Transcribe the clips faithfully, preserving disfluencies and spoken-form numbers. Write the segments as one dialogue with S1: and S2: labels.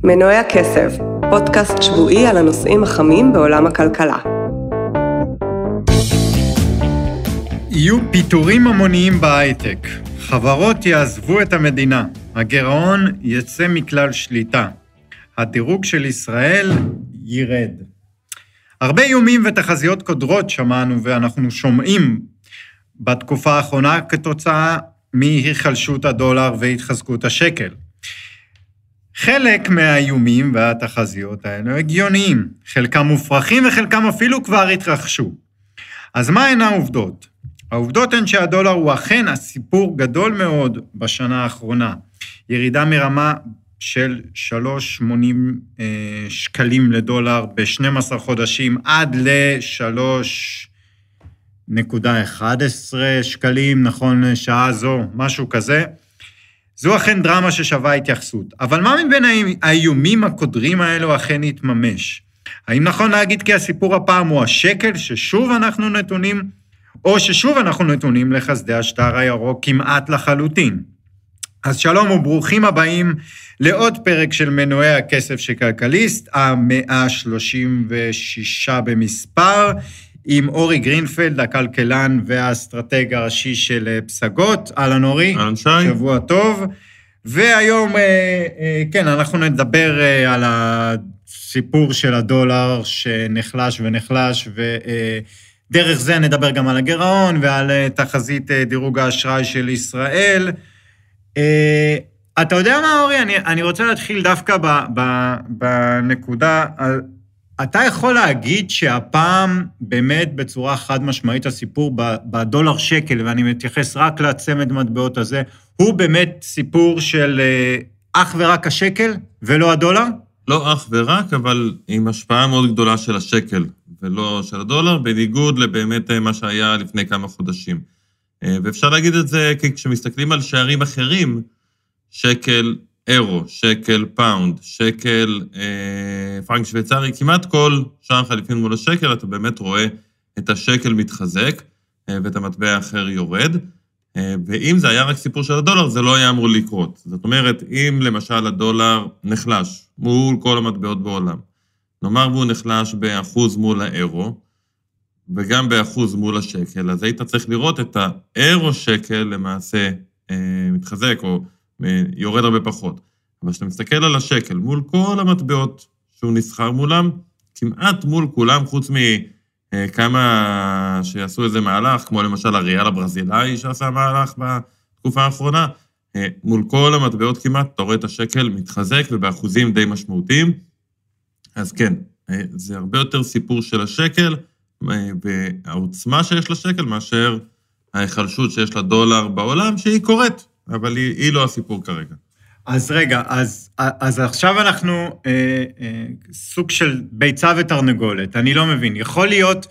S1: מנועי הכסף, פודקאסט שבועי על הנושאים החמים בעולם הכלכלה.
S2: יהיו פיטורים המוניים בהייטק, חברות יעזבו את המדינה, הגירעון יצא מכלל שליטה, הדירוג של ישראל ירד. הרבה איומים ותחזיות קודרות שמענו ואנחנו שומעים בתקופה האחרונה כתוצאה מהיחלשות הדולר והתחזקות השקל. חלק מהאיומים והתחזיות האלה הגיוניים, חלקם מופרכים וחלקם אפילו כבר התרחשו. אז מה הן העובדות? העובדות הן שהדולר הוא אכן הסיפור גדול מאוד בשנה האחרונה. ירידה מרמה של שלוש נקודה שמונים שקלים לדולר ב-שנים עשר חודשים עד ל-שלוש נקודה אחת עשרה שקלים, נכון שעה זו, משהו כזה. זו אכן דרמה ששווה התייחסות. אבל מה מבין האיומים הקודרים האלו אכן יתממש? האם נכון להגיד כי הסיפור הפעם הוא השקל ששוב אנחנו נתונים, או ששוב אנחנו נתונים לחסדי השטר הירוק כמעט לחלוטין? אז שלום וברוכים הבאים לעוד פרק של מנועי הכסף של כלכליסט, ה-מאה שלושים ושש במספר, עם אורי גרינפלד, הכלכלן והאסטרטג הראשי של פסגות. אהלן אורי, שבוע טוב. והיום, כן, אנחנו נדבר על הסיפור של הדולר שנחלש ונחלש, ודרך זה נדבר גם על הגירעון ועל תחזית דירוג האשראי של ישראל. אתה יודע מה, אורי? אני, אני רוצה להתחיל דווקא ב, ב, בנקודה. אתה יכול להגיד שהפעם באמת בצורה חד משמעית הסיפור בדולר שקל, ואני מתייחס רק לצמד מטבעות הזה, הוא באמת סיפור של אך ורק השקל ולא הדולר?
S3: לא אך ורק, אבל עם השפעה מאוד גדולה של השקל ולא של הדולר, בניגוד לבאמת מה שהיה לפני כמה חודשים. ואפשר להגיד את זה כי כשמסתכלים על שערים אחרים, שקל אירו, שקל פאונד, שקל אה, פרנק שוויצרי, כמעט כל שער חליפין מול השקל, אתה באמת רואה את השקל מתחזק, אה, ואת המטבע האחר יורד, אה, ואם זה היה רק סיפור של הדולר, זה לא היה אמור לקרות. זאת אומרת, אם למשל הדולר נחלש מול כל המטבעות בעולם, נאמר והוא נחלש באחוז מול האירו, וגם באחוז מול השקל, אז היית צריך לראות את האירו שקל למעשה אה, מתחזק, או יורד הרבה פחות. אבל כשאתה מסתכל על השקל, מול כל המטבעות שהוא נסחר מולם, כמעט מול כולם, חוץ מכמה שיעשו איזה מהלך, כמו למשל הריאל הברזילאי שעשה מהלך בתקופה האחרונה, מול כל המטבעות כמעט, אתה רואה את השקל מתחזק ובאחוזים די משמעותיים. אז כן, זה הרבה יותר סיפור של השקל, והעוצמה שיש לשקל מאשר ההיחלשות שיש לדולר בעולם, שהיא קורית. אבל היא, היא לא הסיפור כרגע.
S2: אז רגע, אז, אז עכשיו אנחנו אה, אה, סוג של ביצה ותרנגולת, אני לא מבין. יכול להיות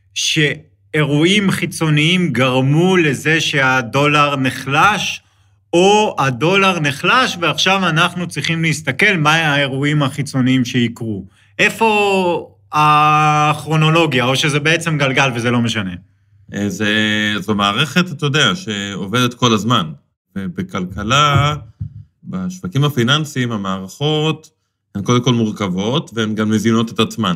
S2: שאירועים חיצוניים גרמו לזה שהדולר נחלש, או הדולר נחלש, ועכשיו אנחנו צריכים להסתכל מה האירועים החיצוניים שיקרו. איפה הכרונולוגיה, או שזה בעצם גלגל וזה לא משנה?
S3: זה, זו מערכת, אתה יודע, שעובדת כל הזמן. ובכלכלה, בשווקים הפיננסיים, המערכות הן קודם כל מורכבות, והן גם מזינות את עצמן.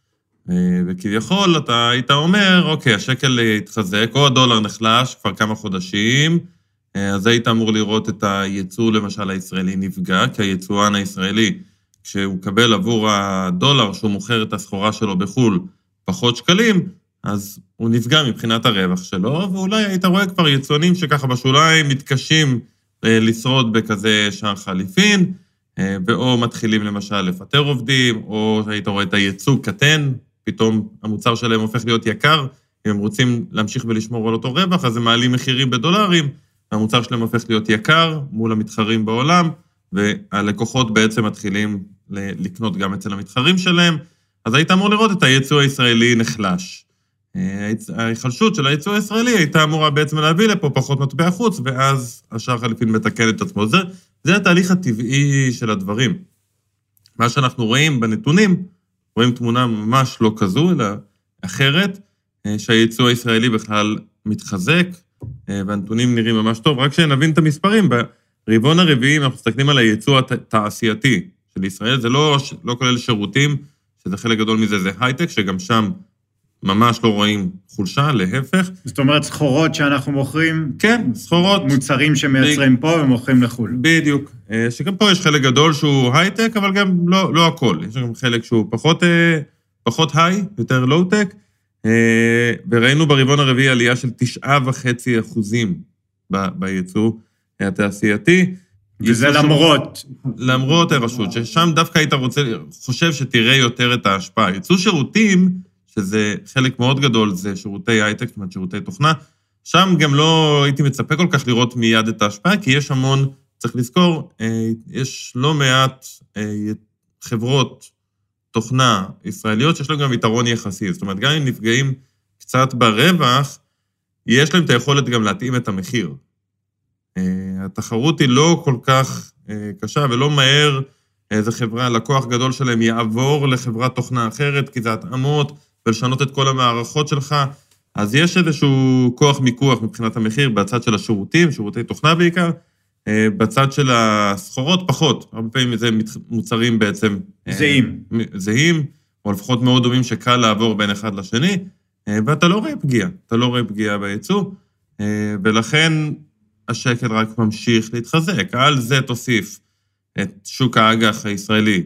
S3: וכביכול אתה היית אומר, אוקיי, השקל התחזק, או הדולר נחלש כבר כמה חודשים, אז היית אמור לראות את הייצוא, למשל, הישראלי נפגע, כי הייצואן הישראלי, כשהוא קבל עבור הדולר, שהוא מוכר את הסחורה שלו בחול פחות שקלים, אז הוא נפגע מבחינת הרווח שלו, ואולי היית רואה כבר יצואנים שככה בשוליים מתקשים לשרוד בכזה שער חליפין, ואו מתחילים למשל לפטר עובדים, או היית רואה את הייצוא קטן, פתאום המוצר שלהם הופך להיות יקר, אם הם רוצים להמשיך ולשמור על אותו רווח, אז הם מעלים מחירים בדולרים, והמוצר שלהם הופך להיות יקר מול המתחרים בעולם, והלקוחות בעצם מתחילים לקנות גם אצל המתחרים שלהם, אז היית אמור לראות את הייצוא הישראלי נחלש. ההיחלשות של הייצוא הישראלי הייתה אמורה בעצם להביא לפה פחות מטבע חוץ, ואז השער חליפין מתקן את עצמו. זה, זה התהליך הטבעי של הדברים. מה שאנחנו רואים בנתונים, רואים תמונה ממש לא כזו, אלא אחרת, שהייצוא הישראלי בכלל מתחזק, והנתונים נראים ממש טוב. רק שנבין את המספרים, ברבעון הרביעי אנחנו מסתכלים על הייצוא התעשייתי של ישראל, זה לא, לא כולל שירותים, שזה חלק גדול מזה, זה הייטק, שגם שם ממש לא רואים חולשה, להפך.
S2: זאת אומרת, סחורות שאנחנו מוכרים,
S3: כן, סחורות.
S2: מוצרים שמייצרים פה ומוכרים לחו"ל.
S3: בדיוק. שגם פה יש חלק גדול שהוא הייטק, אבל גם לא, לא הכל. יש גם חלק שהוא פחות, פחות היי, יותר לואו-טק, וראינו ברבעון הרביעי עלייה של תשעה וחצי אחוזים בייצוא התעשייתי.
S2: וזה למרות.
S3: למרות הרשות, ששם דווקא היית רוצה, חושב שתראה יותר את ההשפעה. ייצוא שירותים, שזה חלק מאוד גדול, זה שירותי הייטק, זאת אומרת שירותי תוכנה, שם גם לא הייתי מצפה כל כך לראות מיד את ההשפעה, כי יש המון, צריך לזכור, יש לא מעט חברות תוכנה ישראליות, שיש להם גם יתרון יחסי, זאת אומרת, גם אם נפגעים קצת ברווח, יש להם את היכולת גם להתאים את המחיר. התחרות היא לא כל כך קשה, ולא מהר איזה חברה, לקוח גדול שלהם יעבור לחברת תוכנה אחרת, כי זה התאמות, ולשנות את כל המערכות שלך, אז יש איזשהו כוח מיקוח מבחינת המחיר, בצד של השירותים, שירותי תוכנה בעיקר, בצד של הסחורות פחות, הרבה פעמים זה מוצרים בעצם
S2: זהים,
S3: זהים, או לפחות מאוד דומים שקל לעבור בין אחד לשני, ואתה לא רואה פגיעה, אתה לא רואה פגיעה בייצוא, ולכן השקל רק ממשיך להתחזק. על זה תוסיף את שוק האג"ח הישראלי,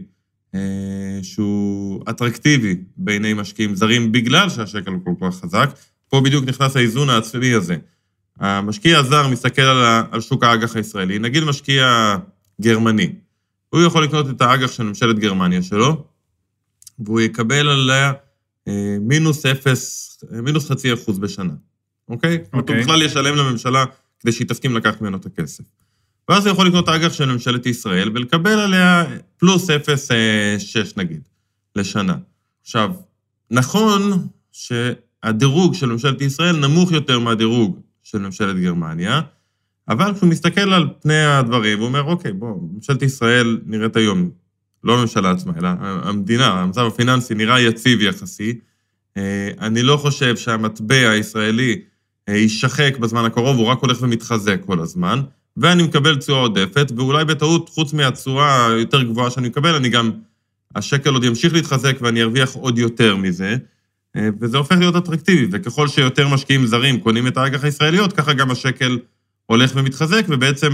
S3: שהוא אטרקטיבי בעיני משקיעים זרים, בגלל שהשקל הוא כל כך חזק. פה בדיוק נכנס האיזון העצמי הזה. המשקיע הזר מסתכל על, על שוק האג"ח הישראלי, נגיד משקיע גרמני. הוא יכול לקנות את האג"ח של ממשלת גרמניה שלו, והוא יקבל עליה מינוס אפס, מינוס חצי אחוז בשנה. אוקיי? Okay. הוא בכלל ישלם לממשלה כדי שהיא תסכים לקחת ממנו את הכסף. ואז הוא יכול לקנות אג"ח של ממשלת ישראל, ולקבל עליה פלוס אפס שש נגיד, לשנה. עכשיו, נכון שהדירוג של ממשלת ישראל נמוך יותר מהדירוג של ממשלת גרמניה, אבל כשהוא מסתכל על פני הדברים, הוא אומר, אוקיי, בוא, ממשלת ישראל נראית היום, לא הממשלה עצמה, אלא המדינה, המצב הפיננסי נראה יציב יחסי, אני לא חושב שהמטבע הישראלי יישחק בזמן הקרוב, הוא רק הולך ומתחזק כל הזמן, ואני מקבל תשואה עודפת, ואולי בטעות, חוץ מהתשואה היותר גבוהה שאני מקבל, אני גם, השקל עוד ימשיך להתחזק, ואני ארוויח עוד יותר מזה, וזה הופך להיות אטרקטיבי, וככל שיותר משקיעים זרים קונים את האג"ח הישראליות, ככה גם השקל הולך ומתחזק, ובעצם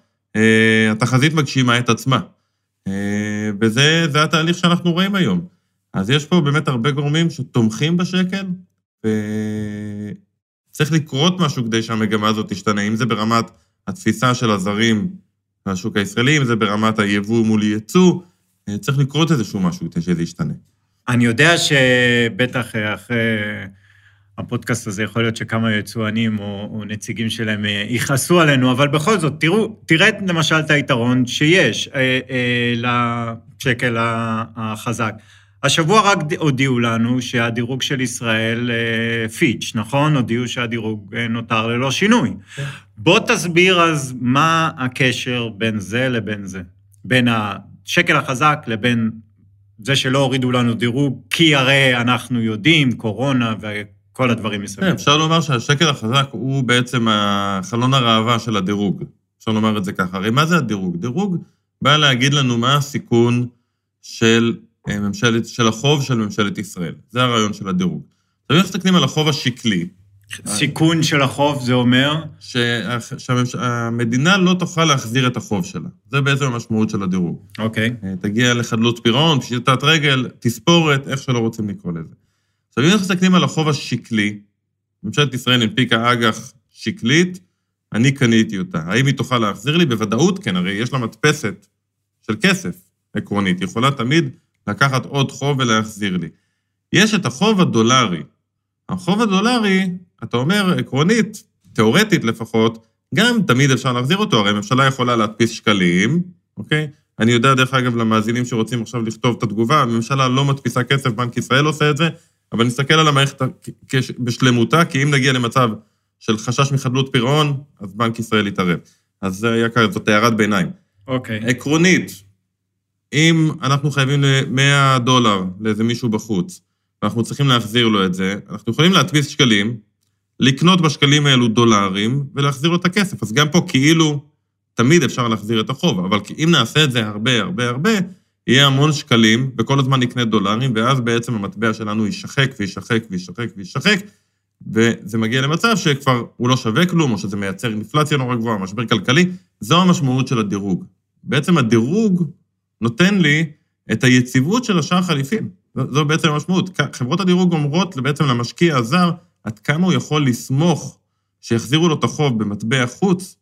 S3: התחזית מגשימה את עצמה. וזה זה התהליך שאנחנו רואים היום. אז יש פה באמת הרבה גורמים שתומכים בשקל, וצריך לקרות משהו כדי שהמגמה הזאת תשתנה, אם זה ברמת התפיסה של הזרים מהשוק הישראלי, אם זה ברמת היבוא מול ייצוא, צריך לקרות איזשהו משהו כדי שזה ישתנה.
S2: אני יודע שבטח אחרי הפודקאסט הזה יכול להיות שכמה יצואנים או, או נציגים שלהם יכעסו עלינו, אבל בכל זאת, תראו, תראה למשל את היתרון שיש אה, אה, לשקל החזק. השבוע רק הודיעו לנו שהדירוג של ישראל אה, פיץ', נכון? הודיעו שהדירוג אה, נותר ללא שינוי. כן. בוא תסביר אז מה הקשר בין זה לבין זה, בין השקל החזק לבין זה שלא הורידו לנו דירוג, כי הרי אנחנו יודעים, קורונה וכל הדברים מסביב.
S3: אפשר לומר שהשקל החזק הוא בעצם החלון הראווה של הדירוג. אפשר לומר את זה ככה. הרי מה זה הדירוג? דירוג בא להגיד לנו מה הסיכון של ממשלת, של החוב של ממשלת ישראל. זה הרעיון של הדירוג. עכשיו, אם מסתכלים על החוב השקלי,
S2: סיכון של החוב זה אומר?
S3: שהמדינה לא תוכל להחזיר את החוב שלה. זה בעצם המשמעות של הדירוג.
S2: אוקיי.
S3: תגיע לחדלות פירעון, פשיטת רגל, תספורת, איך שלא רוצים לקרוא לזה. עכשיו, אם אנחנו מסתכלים על החוב השקלי, ממשלת ישראל הנפיקה אג"ח שקלית, אני קניתי אותה. האם היא תוכל להחזיר לי? בוודאות כן, הרי יש לה מדפסת של כסף עקרונית. היא יכולה תמיד לקחת עוד חוב ולהחזיר לי. יש את החוב הדולרי. החוב הדולרי, אתה אומר, עקרונית, תיאורטית לפחות, גם תמיד אפשר להחזיר אותו, הרי הממשלה יכולה להדפיס שקלים, אוקיי? אני יודע דרך אגב למאזינים שרוצים עכשיו לכתוב את התגובה, הממשלה לא מדפיסה כסף, בנק ישראל עושה את זה, אבל נסתכל על המערכת בשלמותה, כי אם נגיע למצב של חשש מחדלות פירעון, אז בנק ישראל יתערב. אז זה היה כזה, זאת הערת ביניים.
S2: אוקיי.
S3: עקרונית, אם אנחנו חייבים ל-מאה דולר לאיזה מישהו בחוץ, ואנחנו צריכים להחזיר לו את זה, אנחנו יכולים להדפיס שקלים, לקנות בשקלים האלו דולרים, ולהחזיר לו את הכסף. אז גם פה כאילו, תמיד אפשר להחזיר את החוב, אבל אם נעשה את זה הרבה, הרבה, הרבה, יהיה המון שקלים, וכל הזמן נקנה דולרים, ואז בעצם המטבע שלנו יישחק וישחק וישחק וישחק, וזה מגיע למצב שכבר הוא לא שווה כלום, או שזה מייצר אינפלציה נורא גבוהה, משבר כלכלי, זו המשמעות של הדירוג. בעצם הדירוג נותן לי את היציבות של השער חליפין. זו בעצם המשמעות. חברות הדירוג אומרות בעצם למשקיע הזר, עד כמה הוא יכול לסמוך שיחזירו לו את החוב במטבע חוץ,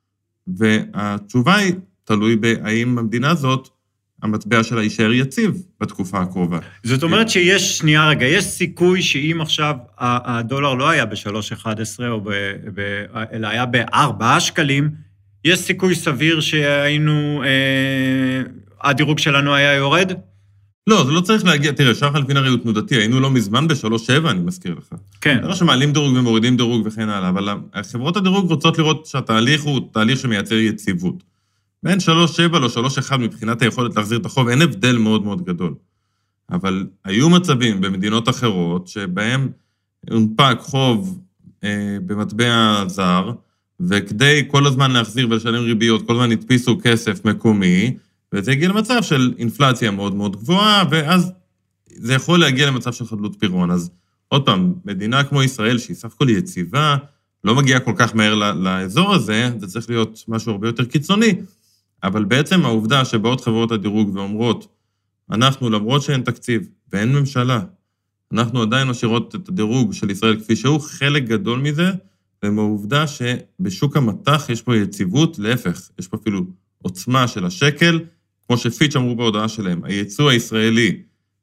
S3: והתשובה היא תלוי בהאם המדינה הזאת, המטבע שלה יישאר יציב בתקופה הקרובה.
S2: זאת אומרת שיש, שנייה רגע, יש סיכוי שאם עכשיו הדולר לא היה ב-שלוש אחת עשרה, אלא היה ב-ארבעה שקלים, יש סיכוי סביר שהיינו, הדירוג שלנו היה יורד?
S3: לא, זה לא צריך להגיע, תראה, שער חליפין הרי הוא תנודתי, היינו לא מזמן ב-שלוש שבע, אני מזכיר לך.
S2: כן.
S3: לא שמעלים דירוג ומורידים דירוג וכן הלאה, אבל חברות הדירוג רוצות לראות שהתהליך הוא תהליך שמייצר יציבות. בין שלוש שבע לא שלוש אחת מבחינת היכולת להחזיר את החוב, אין הבדל מאוד מאוד גדול. אבל היו מצבים במדינות אחרות שבהם הונפק חוב אה, במטבע זר, וכדי כל הזמן להחזיר ולשלם ריביות, כל הזמן נתפיסו כסף מקומי, וזה הגיע למצב של אינפלציה מאוד מאוד גבוהה, ואז זה יכול להגיע למצב של חדלות פירעון. אז עוד פעם, מדינה כמו ישראל, שהיא סך הכל יציבה, לא מגיעה כל כך מהר לאזור הזה, זה צריך להיות משהו הרבה יותר קיצוני, אבל בעצם העובדה שבאות חברות הדירוג ואומרות, אנחנו למרות שאין תקציב ואין ממשלה, אנחנו עדיין משאירות את הדירוג של ישראל כפי שהוא, חלק גדול מזה, ומהעובדה שבשוק המתח יש פה יציבות, להפך, יש פה אפילו עוצמה של השקל, כמו שפיץ' אמרו בהודעה שלהם, הייצוא הישראלי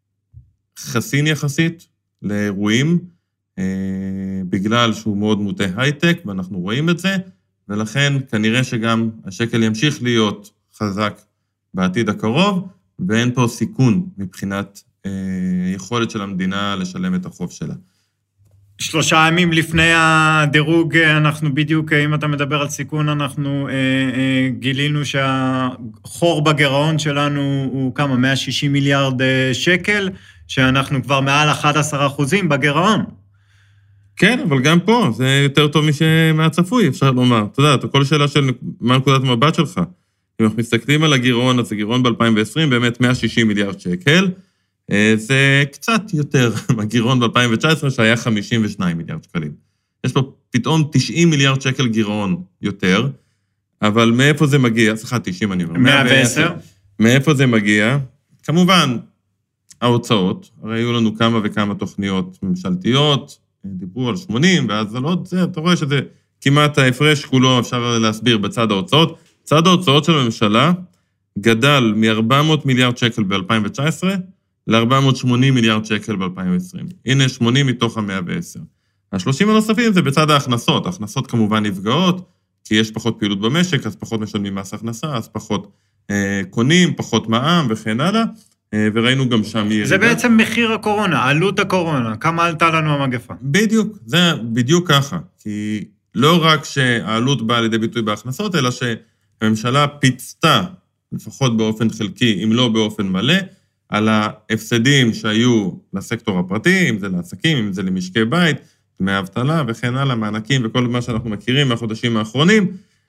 S3: חסין יחסית לאירועים, אה, בגלל שהוא מאוד מוטה הייטק, ואנחנו רואים את זה, ולכן כנראה שגם השקל ימשיך להיות חזק בעתיד הקרוב, ואין פה סיכון מבחינת אה, יכולת של המדינה לשלם את החוב שלה.
S2: שלושה ימים לפני הדירוג, אנחנו בדיוק, אם אתה מדבר על סיכון, אנחנו אה, אה, גילינו שהחור בגירעון שלנו הוא כמה, מאה ושישים מיליארד שקל, שאנחנו כבר מעל אחד עשר אחוזים בגירעון.
S3: כן, אבל גם פה, זה יותר טוב מהצפוי, אפשר לומר. אתה יודע, כל שאלה של מה נקודת מבט שלך. אם אנחנו מסתכלים על הגירעון, אז הגירעון ב-אלפיים ועשרים, באמת מאה ושישים מיליארד שקל, זה קצת יותר מהגירעון ב-אלפיים תשע עשרה, שהיה חמישים ושניים מיליארד שקלים. יש פה פתאום תשעים מיליארד שקל גירעון יותר, אבל מאיפה זה מגיע? סליחה, תשעים אני אומר.
S2: מאה ועשר.
S3: מאיפה זה מגיע? כמובן, ההוצאות, הרי היו לנו כמה וכמה תוכניות ממשלתיות, דיברו על שמונים, ואז על עוד זה, אתה רואה שזה כמעט ההפרש כולו, אפשר להסביר בצד ההוצאות. צד ההוצאות של הממשלה גדל מ-ארבע מאות מיליארד שקל ב-אלפיים תשע עשרה, ל-ארבע מאות ושמונים מיליארד שקל ב-אלפיים עשרים. הנה שמונים מתוך ה-מאה ועשר. ה-שלושים הנוספים זה בצד ההכנסות. ההכנסות כמובן נפגעות, כי יש פחות פעילות במשק, אז פחות משלמים מס הכנסה, אז פחות אה, קונים, פחות מע"מ וכן הלאה, אה, וראינו גם שם ירידה.
S2: זה בעצם מחיר הקורונה, עלות הקורונה, כמה עלתה לנו המגפה.
S3: בדיוק, זה בדיוק ככה, כי לא רק שהעלות באה לידי ביטוי בהכנסות, אלא שהממשלה פיצתה, לפחות באופן חלקי, אם לא באופן מלא, על ההפסדים שהיו לסקטור הפרטי, אם זה לעסקים, אם זה למשקי בית, דמי אבטלה וכן הלאה, מענקים וכל מה שאנחנו מכירים מהחודשים האחרונים,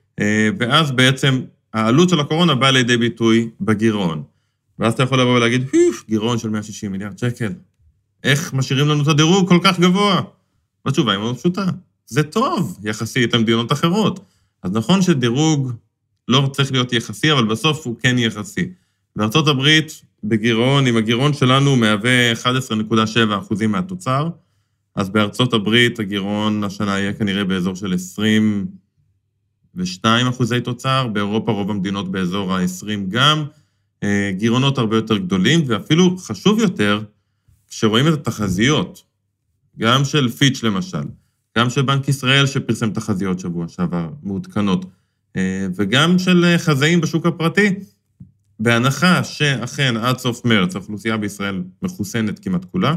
S3: ואז בעצם העלות של הקורונה באה לידי ביטוי בגירעון. ואז אתה יכול לבוא ולהגיד, גירעון של מאה ושישים מיליארד שקל, איך משאירים לנו את הדירוג כל כך גבוה? והתשובה היא מאוד פשוטה, זה טוב יחסית למדינות אחרות. אז נכון שדירוג לא צריך להיות יחסי, אבל בסוף הוא כן יחסי. בארצות הברית, בגירעון, אם הגירעון שלנו מהווה אחת עשרה נקודה שבע אחוזים מהתוצר, אז בארצות הברית הגירעון השנה יהיה כנראה באזור של עשרים ושתיים אחוזי תוצר, באירופה רוב המדינות באזור ה-עשרים גם, גירעונות הרבה יותר גדולים, ואפילו חשוב יותר, כשרואים את התחזיות, גם של פיץ' למשל, גם של בנק ישראל שפרסם תחזיות שבוע שעבר, מעודכנות, וגם של חזאים בשוק הפרטי, בהנחה שאכן עד סוף מרץ האוכלוסייה בישראל מחוסנת כמעט כולה,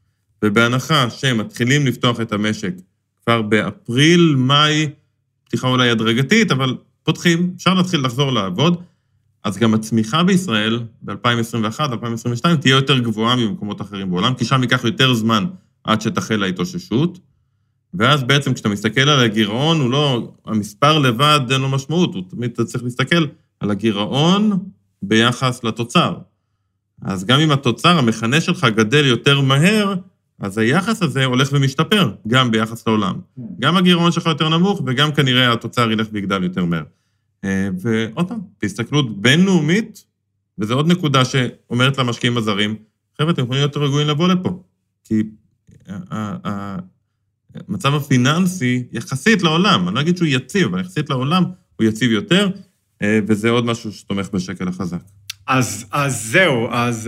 S3: ובהנחה שמתחילים לפתוח את המשק כבר באפריל, מאי, פתיחה אולי הדרגתית, אבל פותחים, אפשר להתחיל לחזור לעבוד, אז גם הצמיחה בישראל ב-אלפיים עשרים ואחת, אלפיים עשרים ושתיים, תהיה יותר גבוהה ממקומות אחרים בעולם, כי שם ייקח יותר זמן עד שתחל ההתאוששות, ואז בעצם כשאתה מסתכל על הגירעון, הוא לא, המספר לבד אין לו משמעות, הוא תמיד צריך להסתכל על הגירעון ביחס לתוצר. אז גם אם התוצר, המכנה שלך גדל יותר מהר, אז היחס הזה הולך ומשתפר, גם ביחס לעולם. גם הגירעון שלך יותר נמוך, וגם כנראה התוצר ילך ויגדל יותר מהר. ועוד פעם, בהסתכלות בינלאומית, וזו עוד נקודה שאומרת למשקיעים הזרים, חבר'ה, אתם יכולים להיות רגועים לבוא לפה, כי המצב הפיננסי יחסית לעולם, אני לא אגיד שהוא יציב, אבל יחסית לעולם הוא יציב יותר, וזה עוד משהו שתומך בשקל החזק.
S2: אז, אז זהו, אז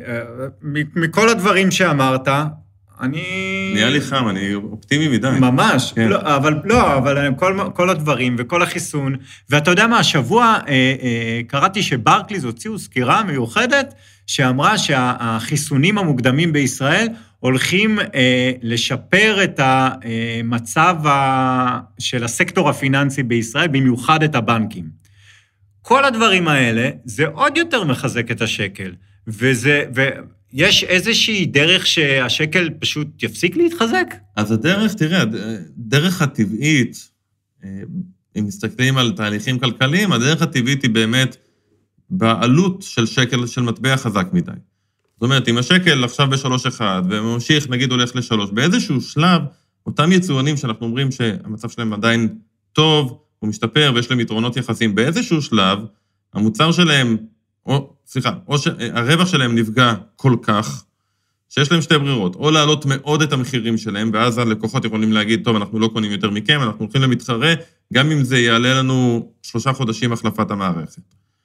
S2: מכל הדברים שאמרת, אני...
S3: נהיה לי חם, אני אופטימי מדי.
S2: ממש, כן. לא, אבל לא, אבל כל, כל הדברים וכל החיסון, ואתה יודע מה, השבוע אה, אה, קראתי שברקליז הוציאו סקירה מיוחדת, שאמרה שהחיסונים המוקדמים בישראל הולכים אה, לשפר את המצב ה, של הסקטור הפיננסי בישראל, במיוחד את הבנקים. כל הדברים האלה, זה עוד יותר מחזק את השקל, וזה... ו... יש איזושהי דרך שהשקל פשוט יפסיק להתחזק?
S3: אז הדרך, תראה, הדרך הטבעית, אם מסתכלים על תהליכים כלכליים, הדרך הטבעית היא באמת בעלות של שקל, של מטבע חזק מדי. זאת אומרת, אם השקל עכשיו בשלוש אחד, וממשיך, נגיד, הולך לשלוש, באיזשהו שלב, אותם יצואנים שאנחנו אומרים שהמצב שלהם עדיין טוב, הוא משתפר, ויש להם יתרונות יחסים, באיזשהו שלב, המוצר שלהם, או, סליחה, או שהרווח שלהם נפגע כל כך, שיש להם שתי ברירות, או להעלות מאוד את המחירים שלהם, ואז הלקוחות יכולים להגיד, טוב, אנחנו לא קונים יותר מכם, אנחנו הולכים למתחרה, גם אם זה יעלה לנו שלושה חודשים החלפת המערכת.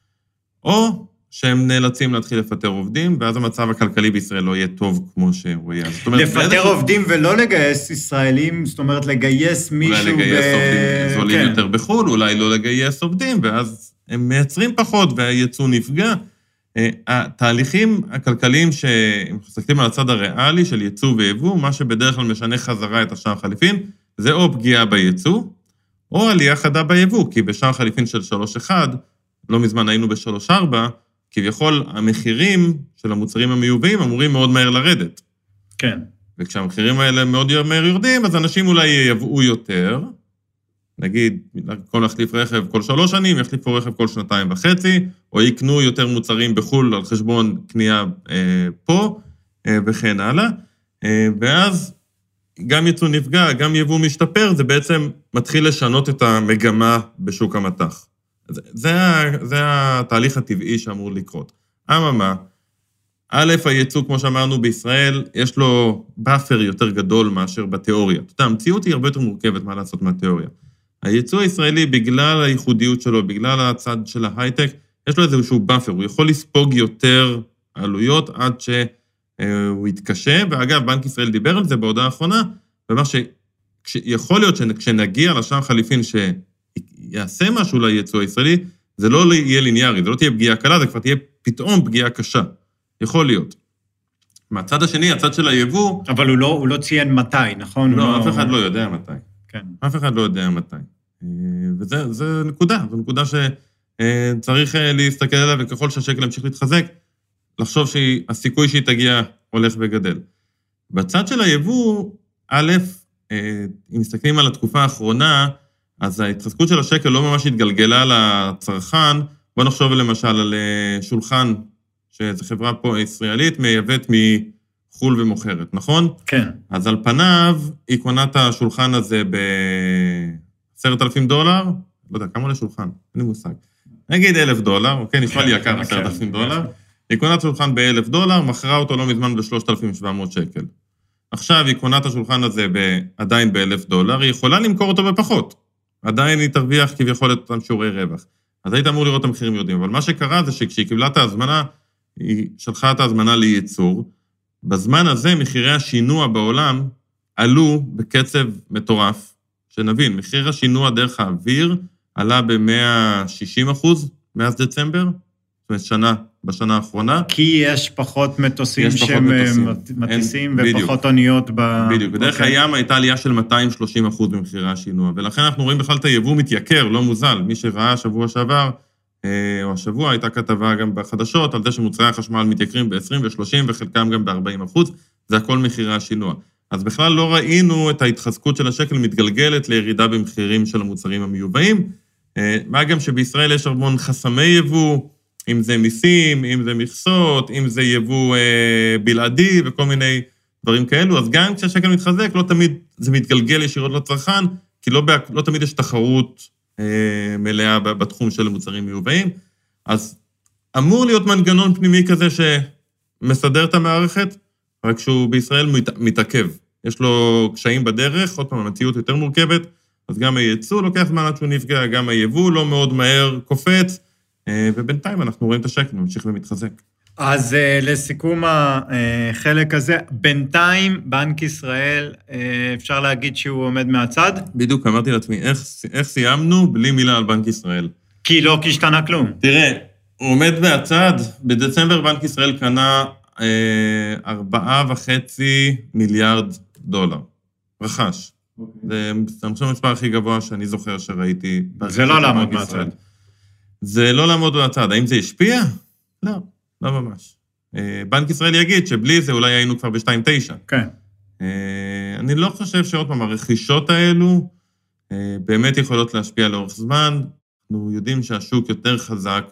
S3: או שהם נאלצים להתחיל לפטר עובדים, ואז המצב הכלכלי בישראל לא יהיה טוב כמו שהוא יהיה.
S2: לפטר עובדים ולא לגייס ישראלים, זאת אומרת, לגייס מישהו...
S3: אולי לגייס עובדים זולים יותר בחו"ל, אולי לא לגייס עובדים, ואז הם מייצרים פחות, והייצוא נפגע. התהליכים הכלכליים שהם מסתכלים על הצד הריאלי של ייצוא ויבוא, מה שבדרך כלל משנה חזרה את השער חליפין, זה או פגיעה בייצוא, או עלייה חדה ביבוא, כי בשער חליפין של שלוש אחד, לא מזמן היינו ב-שלוש ארבע, כביכול המחירים של המוצרים המיובאים אמורים מאוד מהר לרדת.
S2: כן.
S3: וכשהמחירים האלה מאוד מהר יורדים, אז אנשים אולי ייבאו יותר, נגיד, כל להחליף רכב כל שלוש שנים, יחליפו רכב כל שנתיים וחצי, או יקנו יותר מוצרים בחול על חשבון קנייה אה, פה, אה, וכן הלאה. אה, ואז גם ייצוא נפגע, גם יבוא משתפר, זה בעצם מתחיל לשנות את המגמה בשוק המטח. זה, זה, זה התהליך הטבעי שאמור לקרות. אממה, א', הייצוא, כמו שאמרנו בישראל, יש לו באפר יותר גדול מאשר בתיאוריה. אתה יודע, המציאות היא הרבה יותר מורכבת מה לעשות מהתיאוריה. הייצוא הישראלי, בגלל הייחודיות שלו, בגלל הצד של ההייטק, יש לו איזשהו באפר, הוא יכול לספוג יותר עלויות עד שהוא יתקשה, ואגב, בנק ישראל דיבר על זה בהודעה האחרונה, ואמר שיכול להיות שכשנגיע לשער חליפין שיעשה משהו לייצוא הישראלי, זה לא יהיה ליניארי, זה לא תהיה פגיעה קלה, זה כבר תהיה פתאום פגיעה קשה. יכול להיות. מהצד השני, הצד של היבוא...
S2: אבל הוא לא, הוא לא ציין מתי, נכון?
S3: לא, לא... אף אחד לא יודע מתי.
S2: כן.
S3: אף אחד לא יודע מתי. וזה, זה נקודה, זו נקודה שצריך להסתכל עליה, וככל שהשקל ימשיך להתחזק, לחשוב שהסיכוי שהיא תגיע הולך וגדל. בצד של היבוא, א', אם מסתכלים על התקופה האחרונה, אז ההתחזקות של השקל לא ממש התגלגלה לצרכן, בוא נחשוב למשל על שולחן, שזו חברה פה ישראלית, מייבאת מחול ומוכרת, נכון?
S2: כן.
S3: אז על פניו, היא קונה את השולחן הזה ב-עשרת אלפים דולר, לא יודע, כמה עולה שולחן? אין לי מושג. נגיד אלף דולר, אוקיי, נשמע לי יקר עשרת אלפים דולר, היא קונה את השולחן ב-אלף דולר, מכרה אותו לא מזמן ב-שלושת אלפים שבע מאות שקל. עכשיו היא קונה את השולחן הזה עדיין ב-אלף דולר, היא יכולה למכור אותו בפחות. עדיין היא תרוויח כביכול את אותם שיעורי רווח. אז היית אמור לראות את המחירים יודעים, אבל מה שקרה זה שכשהיא קיבלה את ההזמנה, היא שלחה את ההזמנה לייצור, בזמן הזה מחירי השינוע בעולם עלו בקצב מטורף, שנבין, מחיר השינוע דרך האוויר עלה ב-מאה ושישים אחוז מאז דצמבר, זאת אומרת שנה, בשנה האחרונה.
S2: כי יש פחות מטוסים שהם מטיסים ופחות אוניות ב...
S3: בדיוק, בדרך הים הייתה עלייה של מאתיים ושלושים אחוז במחירי השינוע, ולכן אנחנו רואים בכלל את היבוא מתייקר, לא מוזל. מי שראה שבוע שעבר, או השבוע הייתה כתבה גם בחדשות, על זה שמוצרי החשמל מתייקרים ב-עשרים ושלושים וחלקם גם ב-ארבעים אחוז, זה הכל מחירי השינוע. אז בכלל לא ראינו את ההתחזקות של השקל מתגלגלת לירידה במחירים של המוצרים המיובאים, מה גם שבישראל יש המון חסמי יבוא, אם זה מיסים, אם זה מכסות, אם זה יבוא אה, בלעדי וכל מיני דברים כאלו, אז גם כשהשקל מתחזק, לא תמיד זה מתגלגל ישירות לצרכן, כי לא, לא תמיד יש תחרות אה, מלאה בתחום של מוצרים מיובאים, אז אמור להיות מנגנון פנימי כזה שמסדר את המערכת, רק שהוא בישראל מת, מתעכב. יש לו קשיים בדרך, עוד פעם, המציאות יותר מורכבת, אז גם הייצוא לוקח זמן עד שהוא נפגע, גם היבוא לא מאוד מהר קופץ, ובינתיים אנחנו רואים את השקל, ממשיך ומתחזק.
S2: אז לסיכום החלק הזה, בינתיים בנק ישראל, אפשר להגיד שהוא עומד מהצד?
S3: בדיוק, אמרתי לעצמי, איך, איך סיימנו בלי מילה על בנק ישראל?
S2: כי לא, כי השתנה כלום.
S3: תראה, הוא עומד מהצד, בדצמבר בנק ישראל קנה ארבעה וחצי מיליארד דולר, רכש. זה המשהו המספר הכי גבוה שאני זוכר שראיתי.
S2: זה לא לעמוד מהצד.
S3: זה לא לעמוד מהצד. האם זה השפיע? לא, לא ממש. בנק ישראל יגיד שבלי זה אולי היינו כבר ב-שתיים נקודה תשע.
S2: כן.
S3: אני לא חושב שעוד פעם, הרכישות האלו באמת יכולות להשפיע לאורך זמן. אנחנו יודעים שהשוק יותר חזק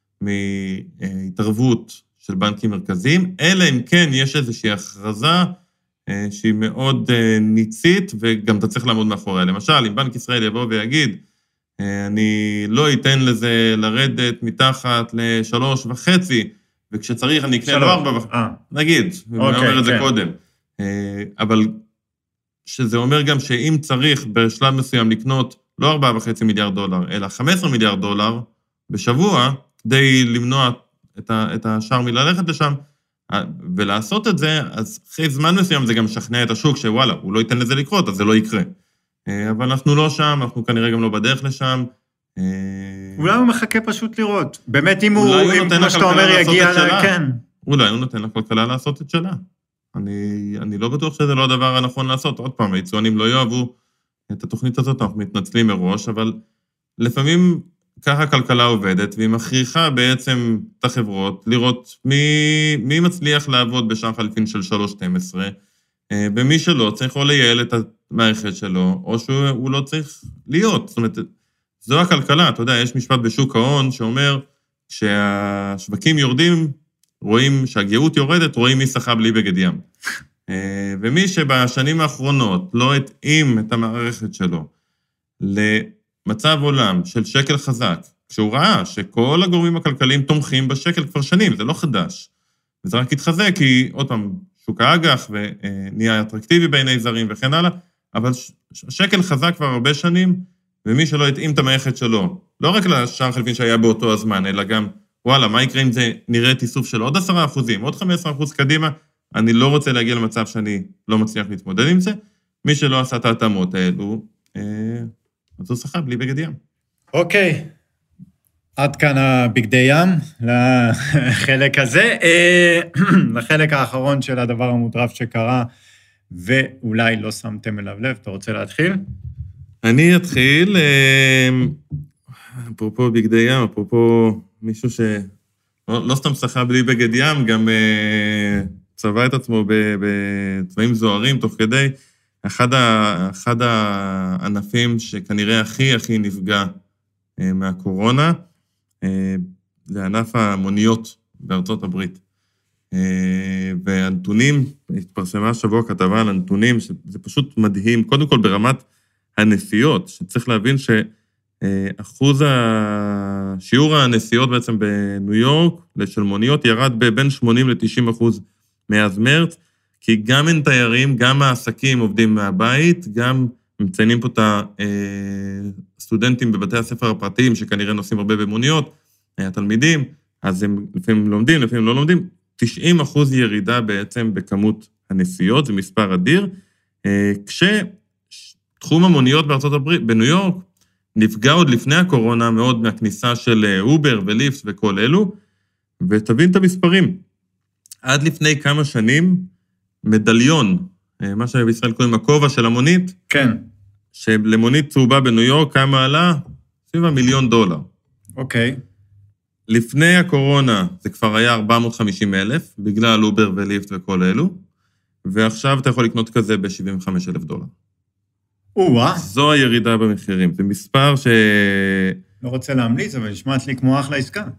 S3: מהתערבות של בנקים מרכזיים, אלא אם כן יש איזושהי הכרזה שהיא מאוד ניצית, וגם אתה צריך לעמוד מאחוריה. למשל, אם בנק ישראל יבוא ויגיד, אני לא אתן לזה לרדת מתחת לשלוש וחצי, וכשצריך אני אקנה לו ארבע וחצי, נגיד, אני אומר את זה קודם. אבל שזה אומר גם שאם צריך בשלב מסוים לקנות לא ארבע וחצי מיליארד דולר, אלא חמישה עשר מיליארד דולר בשבוע, כדי למנוע את השאר מללכת לשם, ולעשות את זה, אז אחרי זמן מסוים זה גם משכנע את השוק, שוואלה, הוא לא ייתן לזה לקרות, אז זה לא יקרה. אבל אנחנו לא שם, אנחנו כנראה גם לא בדרך לשם.
S2: אולי הוא מחכה פשוט לראות. באמת, אם הוא, כמו שאתה אומר, יגיע לה, כן.
S3: אולי הוא נותן לכלכלה לעשות את שלה. אני, אני לא בטוח שזה לא הדבר הנכון לעשות. עוד פעם, היצואנים לא יאהבו את התוכנית הזאת, אנחנו מתנצלים מראש, אבל לפעמים ככה הכלכלה עובדת, והיא מכריחה בעצם את החברות לראות מי, מי מצליח לעבוד בשער חליפין של שלוש שתים עשרה, ומי שלא צריך או לייעל את המערכת שלו, או שהוא לא צריך להיות. זאת אומרת, זו הכלכלה, אתה יודע, יש משפט בשוק ההון שאומר, שהשווקים יורדים, רואים שהגאות יורדת, רואים מי שחה בלי בגד ים. ומי שבשנים האחרונות לא התאים את המערכת שלו למצב עולם של שקל חזק, כשהוא ראה שכל הגורמים הכלכליים תומכים בשקל כבר שנים, זה לא חדש. וזה רק התחזק, כי עוד פעם, שוק האג"ח ונהיה אטרקטיבי בעיני זרים וכן הלאה, אבל השקל חזק כבר הרבה שנים, ומי שלא התאים את המערכת שלו, לא רק לשער חליפין שהיה באותו הזמן, אלא גם, וואלה, מה יקרה אם זה נראה תיסוף של עוד עשרה אחוזים, עוד חמישה עשר אחוז קדימה, אני לא רוצה להגיע למצב שאני לא מצליח להתמודד עם זה, מי שלא עשה את ההתאמות האלו, אז הוא שחה בלי בגד ים.
S2: אוקיי, עד כאן הבגדי ים, לחלק הזה, לחלק האחרון של הדבר המוטרף שקרה, ואולי לא שמתם אליו לב, אתה רוצה להתחיל?
S3: אני אתחיל, אפרופו בגדי ים, אפרופו מישהו שלא סתם שחה בלי בגד ים, גם צבע את עצמו בצבעים זוהרים תוך כדי, אחד, ה, אחד הענפים שכנראה הכי הכי נפגע מהקורונה, זה ענף המוניות בארצות הברית. והנתונים, התפרסמה שבוע כתבה על הנתונים, שזה פשוט מדהים, קודם כל ברמת הנסיעות, שצריך להבין שאחוז השיעור הנסיעות בעצם בניו יורק, של מוניות, ירד בין שמונים ל-תשעים אחוז מאז מרץ, כי גם אין תיירים, גם העסקים עובדים מהבית, גם מציינים פה את הסטודנטים בבתי הספר הפרטיים, שכנראה נוסעים הרבה במוניות, התלמידים, אז הם לפעמים לומדים, לפעמים לא לומדים, תשעים אחוז ירידה בעצם בכמות הנסיעות, זה מספר אדיר, כשתחום המוניות בארצות הברית, בניו יורק, נפגע עוד לפני הקורונה מאוד מהכניסה של אובר וליפט וכל אלו, ותבין את המספרים. עד לפני כמה שנים, מדליון, מה שבישראל קוראים הכובע של המונית,
S2: כן.
S3: שלמונית צהובה בניו יורק, כמה עלה? סביב המיליון דולר.
S2: אוקיי.
S3: לפני הקורונה זה כבר היה ארבע מאות וחמישים אלף, בגלל אובר וליפט וכל אלו, ועכשיו אתה יכול לקנות כזה ב-שבעים וחמישה אלף דולר.
S2: או-אה.
S3: זו הירידה במחירים. זה מספר ש...
S2: לא רוצה להמליץ, אבל נשמעת לי כמו אחלה עסקה.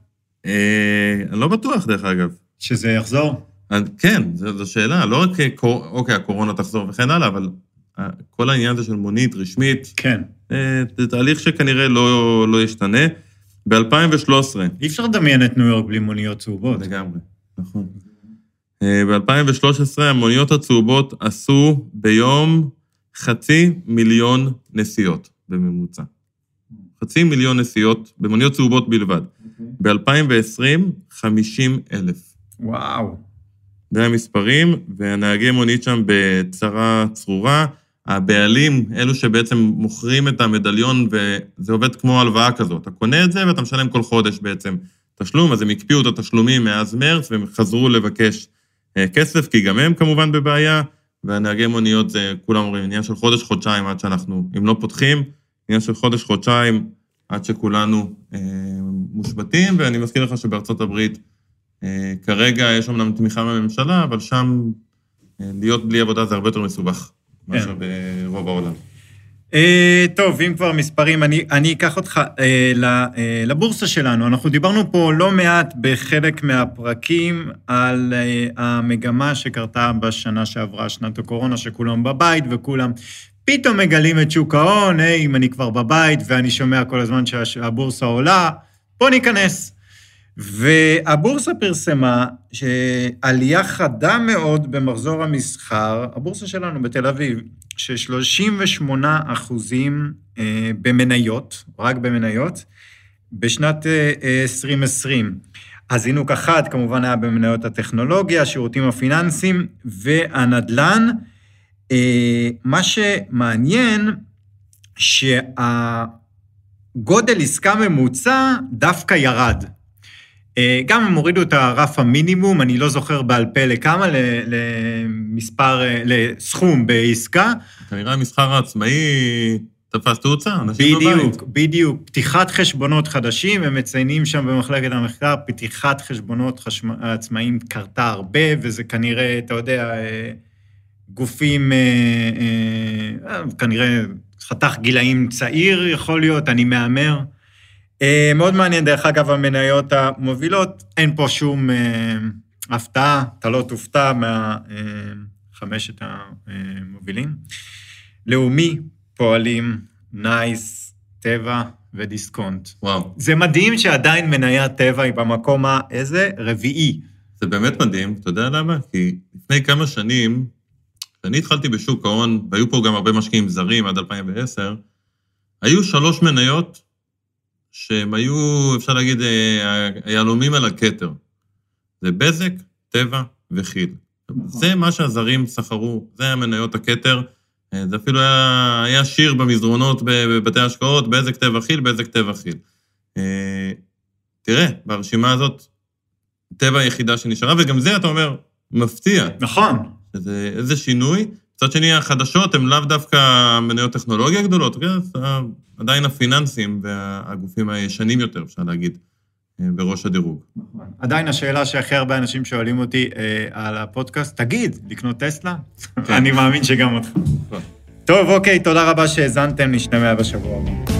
S3: אני לא בטוח, דרך אגב.
S2: שזה יחזור?
S3: כן, זו שאלה. לא רק, אוקיי, הקורונה תחזור וכן הלאה, אבל כל העניין הזה של מונית רשמית,
S2: כן.
S3: זה תהליך שכנראה לא, לא ישתנה. ב-אלפיים ושלוש עשרה.
S2: אי אפשר לדמיין את ניו יורק בלי מוניות צהובות.
S3: לגמרי, נכון. ב-אלפיים ושלוש עשרה המוניות הצהובות עשו ביום חצי מיליון נסיעות בממוצע. חצי מיליון נסיעות במוניות צהובות בלבד. ב-אלפיים ועשרים, חמישים אלף.
S2: וואו.
S3: זה המספרים, והנהגי מונית שם בצרה צרורה. הבעלים, אלו שבעצם מוכרים את המדליון, וזה עובד כמו הלוואה כזאת. אתה קונה את זה ואתה משלם כל חודש בעצם תשלום, אז הם הקפיאו את התשלומים מאז מרץ, והם חזרו לבקש כסף, כי גם הם כמובן בבעיה, והנהגי מוניות זה, כולם אומרים, עניין של חודש, חודשיים, עד שאנחנו, אם לא פותחים, עניין של חודש, חודשיים, עד שכולנו אה, מושבתים, ואני מזכיר לך שבארצות הברית, אה, כרגע יש אמנם תמיכה מהממשלה, אבל שם אה, להיות בלי עבודה זה הרבה יותר מסובך, מאשר ברוב העולם.
S2: Uh, טוב, אם כבר מספרים, אני, אני אקח אותך uh, לבורסה שלנו. אנחנו דיברנו פה לא מעט בחלק מהפרקים על uh, המגמה שקרתה בשנה שעברה, שנת הקורונה, שכולם בבית וכולם פתאום מגלים את שוק ההון, היי, אם אני כבר בבית ואני שומע כל הזמן שהבורסה עולה, בוא ניכנס. והבורסה פרסמה שעלייה חדה מאוד במחזור המסחר, הבורסה שלנו בתל אביב, ש-שלושים ושמונה אחוזים במניות, רק במניות, בשנת עשרים עשרים. הזינוק אחד כמובן היה במניות הטכנולוגיה, השירותים הפיננסיים והנדל"ן. מה שמעניין, שהגודל עסקה ממוצע דווקא ירד. גם הם הורידו את הרף המינימום, אני לא זוכר בעל פה לכמה, למספר, לסכום בעסקה.
S3: כנראה המסחר העצמאי תפס תאוצה, אנשים
S2: בדיוק,
S3: בבית.
S2: בדיוק, פתיחת חשבונות חדשים, הם מציינים שם במחלקת המחקר, פתיחת חשבונות עצמאיים קרתה הרבה, וזה כנראה, אתה יודע, גופים, כנראה חתך גילאים צעיר יכול להיות, אני מאמר. מאוד מעניין, דרך אגב, המניות המובילות, אין פה שום הפתעה, אתה לא תופתע מהחמשת המובילים. לאומי, פועלים, נייס, טבע ודיסקונט.
S3: וואו.
S2: זה מדהים שעדיין מניית טבע היא במקום האיזה רביעי.
S3: זה באמת מדהים, אתה יודע למה? כי לפני כמה שנים, כשאני התחלתי בשוק ההון, והיו פה גם הרבה משקיעים זרים עד אלפיים ועשר, היו שלוש מניות שהם היו, אפשר להגיד, היהלומים על הכתר. זה בזק, טבע וחיל. זה מה שהזרים סחרו, זה המניות הכתר. זה אפילו היה, היה שיר במזרונות בבתי השקעות, בזק, טבע, חיל, בזק, טבע, חיל. תראה, ברשימה הזאת, טבע היחידה שנשארה, וגם זה, אתה אומר, מפתיע.
S2: נכון.
S3: זה איזה שינוי. קצת שני, החדשות הן לאו דווקא מניות טכנולוגיה גדולות, עדיין הפיננסים והגופים הישנים יותר, אפשר להגיד, בראש הדירוג.
S2: עדיין השאלה שהכי הרבה אנשים שואלים אותי על הפודקאסט, תגיד, לקנות טסלה? אני מאמין שגם אותך. טוב, אוקיי, תודה רבה שהזנתם, נשתמע בשבוע הבא.